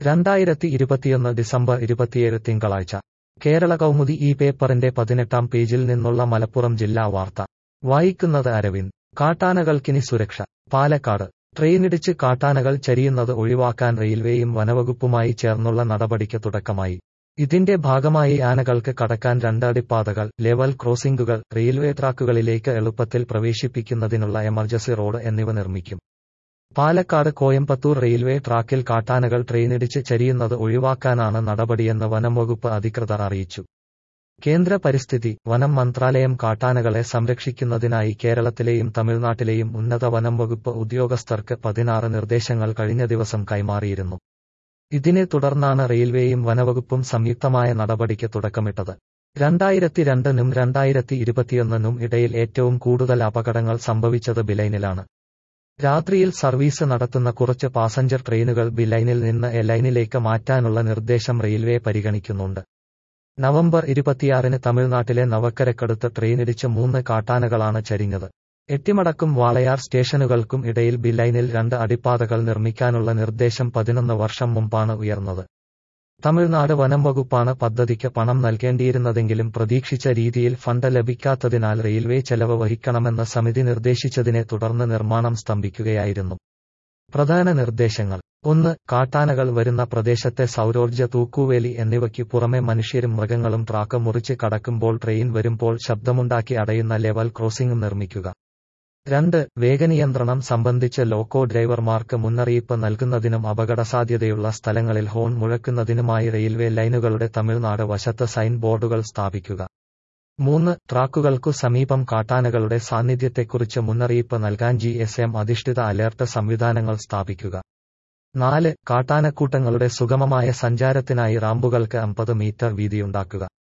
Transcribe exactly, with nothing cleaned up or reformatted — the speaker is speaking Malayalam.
രണ്ടായിരത്തി ഇരുപത്തിയൊന്ന് ഡിസംബർ ഇരുപത്തിയേഴ് തിങ്കളാഴ്ച കേരള കൗമുദി ഈ പേപ്പറിന്റെ പതിനെട്ടാം പേജിൽ നിന്നുള്ള മലപ്പുറം ജില്ലാ വാർത്ത വായിക്കുന്നത് അരവിന്ദ്. കാട്ടാനകൾക്കിനി സുരക്ഷ. പാലക്കാട്. ട്രെയിനിടിച്ച് കാട്ടാനകൾ ചരിയുന്നത് ഒഴിവാക്കാൻ റെയിൽവേയും വനവകുപ്പുമായി ചേർന്നുള്ള നടപടിക്ക് തുടക്കമായി. ഇതിന്റെ ഭാഗമായി ആനകൾക്ക് കടക്കാൻ രണ്ട് അടിപ്പാതകൾ, ലെവൽ ക്രോസിംഗുകൾ, റെയിൽവേ ട്രാക്കുകളിലേക്ക് എളുപ്പത്തിൽ പ്രവേശിപ്പിക്കുന്നതിനുള്ള എമർജൻസി റോഡ് എന്നിവ നിർമ്മിക്കും. പാലക്കാട് കോയമ്പത്തൂർ റെയിൽവേ ട്രാക്കിൽ കാട്ടാനകൾ ട്രെയിനിടിച്ച് ചരിയുന്നത് ഒഴിവാക്കാനാണ് നടപടിയെന്ന് വനംവകുപ്പ് അധികൃതർ അറിയിച്ചു. കേന്ദ്ര പരിസ്ഥിതി, വനം മന്ത്രാലയം കാട്ടാനകളെ സംരക്ഷിക്കുന്നതിനായി കേരളത്തിലെയും തമിഴ്നാട്ടിലെയും ഉന്നത വനം വകുപ്പ് ഉദ്യോഗസ്ഥർക്ക് പതിനാറ് നിർദ്ദേശങ്ങൾ കഴിഞ്ഞ ദിവസം കൈമാറിയിരുന്നു. ഇതിനെ തുടർന്നാണ് റെയിൽവേയും വനവകുപ്പും സംയുക്തമായ നടപടിക്ക് തുടക്കമിട്ടത്. രണ്ടായിരത്തി രണ്ടിനും രണ്ടായിരത്തി ഇരുപത്തിയൊന്നിനും ഇടയിൽ ഏറ്റവും കൂടുതൽ അപകടങ്ങൾ സംഭവിച്ചത് ബി ലൈനിലാണ്. രാത്രിയിൽ സർവീസ് നടത്തുന്ന കുറച്ച് പാസഞ്ചർ ട്രെയിനുകൾ ബി ലൈനിൽ നിന്ന് എ ലൈനിലേക്ക് മാറ്റാനുള്ള നിർദ്ദേശം റെയിൽവേ പരിഗണിക്കുന്നുണ്ട്. നവംബർ ഇരുപത്തിയാറിന് തമിഴ്നാട്ടിലെ നവക്കരക്കടുത്ത് ട്രെയിനിടിച്ച് മൂന്ന് കാട്ടാനകളാണ് ചരിഞ്ഞത്. എട്ടിമടക്കും വാളയാർ സ്റ്റേഷനുകൾക്കും ഇടയിൽ ബി ലൈനിൽ രണ്ട് അടിപ്പാതകൾ നിർമ്മിക്കാനുള്ള നിർദ്ദേശം പതിനൊന്ന് വർഷം മുമ്പാണ് ഉയർന്നത്. തമിഴ്നാട് വനം വകുപ്പാണ് പദ്ധതിക്ക് പണം നൽകേണ്ടിയിരുന്നതെങ്കിലും പ്രതീക്ഷിച്ച രീതിയിൽ ഫണ്ട് ലഭിക്കാത്തതിനാൽ റെയിൽവേ ചെലവ് വഹിക്കണമെന്ന് സമിതി നിർദ്ദേശിച്ചതിനെ തുടർന്ന് നിർമ്മാണം സ്തംഭിക്കുകയായിരുന്നു. പ്രധാന നിർദ്ദേശങ്ങൾ: ഒന്ന്. കാട്ടാനകൾ വരുന്ന പ്രദേശത്തെ സൗരോർജ്ജ തൂക്കുവേലി എന്നിവയ്ക്ക് പുറമെ മനുഷ്യരും മൃഗങ്ങളും ട്രാക്ക് മുറിച്ച് കടക്കുമ്പോൾ ട്രെയിൻ വരുമ്പോൾ ശബ്ദമുണ്ടാക്കി അടയുന്ന ലെവൽ ക്രോസിംഗ് നിർമ്മിക്കുക. രണ്ട്. വേഗനിയന്ത്രണം സംബന്ധിച്ച് ലോക്കോ ഡ്രൈവർമാർക്ക് മുന്നറിയിപ്പ് നൽകുന്നതിനും അപകടസാധ്യതയുള്ള സ്ഥലങ്ങളിൽ ഹോൺ മുഴക്കുന്നതിനുമായി റെയിൽവേ ലൈനുകളുടെ തമിഴ്നാട് വശത്ത് സൈൻ ബോർഡുകൾ സ്ഥാപിക്കുക. മൂന്ന്. ട്രാക്കുകൾക്കു സമീപം കാട്ടാനകളുടെ സാന്നിധ്യത്തെക്കുറിച്ച് മുന്നറിയിപ്പ് നൽകാൻ ജി എസ് എം അധിഷ്ഠിത അലേർട്ട് സംവിധാനങ്ങൾ സ്ഥാപിക്കുക. നാല്. കാട്ടാനക്കൂട്ടങ്ങളുടെ സുഗമമായ സഞ്ചാരത്തിനായി റാമ്പുകൾക്ക് അമ്പത് മീറ്റർ വീതിയുണ്ടാക്കുക.